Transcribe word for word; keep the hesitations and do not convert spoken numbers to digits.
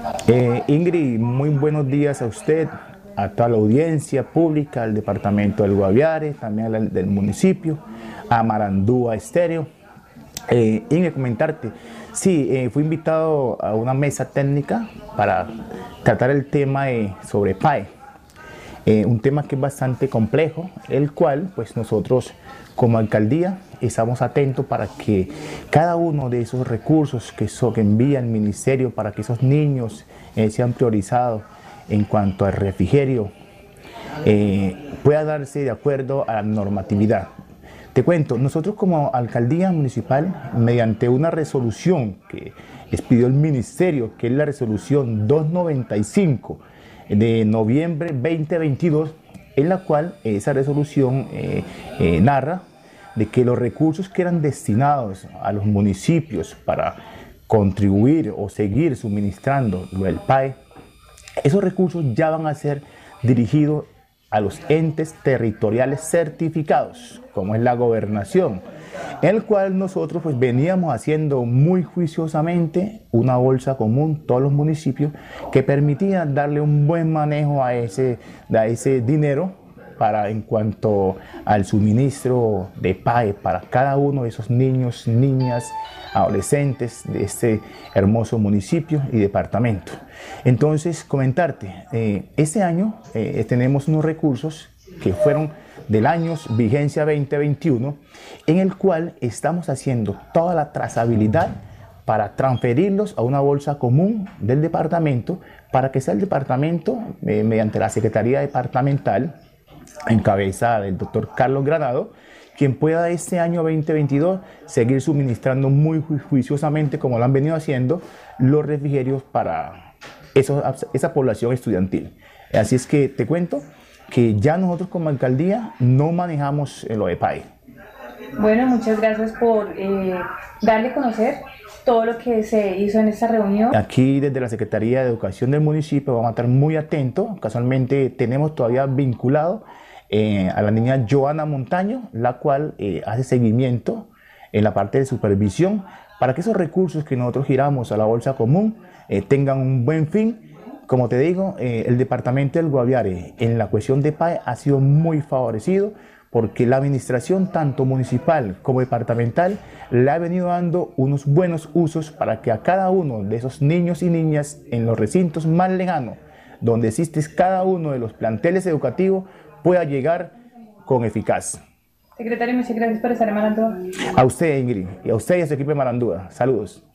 Eh, Ingrid, muy buenos días a usted, a toda la audiencia pública, al departamento del Guaviare, también al del municipio, a Marandúa Estéreo. Eh, Ingrid, comentarte, sí, eh, fui invitado a una mesa técnica para tratar el tema eh, sobre P A E. Eh, un tema que es bastante complejo, el cual pues nosotros como alcaldía estamos atentos para que cada uno de esos recursos que, so, que envía el ministerio para que esos niños eh, sean priorizados en cuanto al refrigerio eh, pueda darse de acuerdo a la normatividad. Te cuento, nosotros como alcaldía municipal, mediante una resolución que expidió el ministerio, que es la resolución doscientos noventa y cinco de noviembre veinte veintidós, en la cual esa resolución eh, eh, narra de que los recursos que eran destinados a los municipios para contribuir o seguir suministrando el P A E, esos recursos ya van a ser dirigidos a los entes territoriales certificados, como es la gobernación, en el cual nosotros pues veníamos haciendo muy juiciosamente una bolsa común, todos los municipios, que permitía darle un buen manejo a ese, a ese dinero para en cuanto al suministro de P A E para cada uno de esos niños, niñas, adolescentes de este hermoso municipio y departamento. Entonces, comentarte, eh, este año eh, tenemos unos recursos que fueron del año vigencia veinte veintiuno, en el cual estamos haciendo toda la trazabilidad para transferirlos a una bolsa común del departamento, para que sea el departamento, eh, mediante la Secretaría Departamental, en cabeza del doctor Carlos Granado, quien pueda este año veinte veintidós seguir suministrando muy ju juiciosamente, como lo han venido haciendo, los refrigerios para eso, esa población estudiantil. Así es que te cuento que ya nosotros como alcaldía no manejamos lo de P A E. Bueno, muchas gracias por eh, darle a conocer todo lo que se hizo en esta reunión. Aquí desde la Secretaría de Educación del municipio vamos a estar muy atentos. Casualmente tenemos todavía vinculado eh, a la niña Joana Montaño, la cual eh, hace seguimiento en la parte de supervisión para que esos recursos que nosotros giramos a la bolsa común eh, tengan un buen fin. Como te digo, eh, el departamento del Guaviare en la cuestión de P A E ha sido muy favorecido, porque la administración tanto municipal como departamental le ha venido dando unos buenos usos para que a cada uno de esos niños y niñas en los recintos más lejanos, donde existe cada uno de los planteles educativos, pueda llegar con eficaz. Secretario, muchas gracias por estar en Marandúa. A usted, Ingrid, y a usted y a su equipo de Marandúa. Saludos.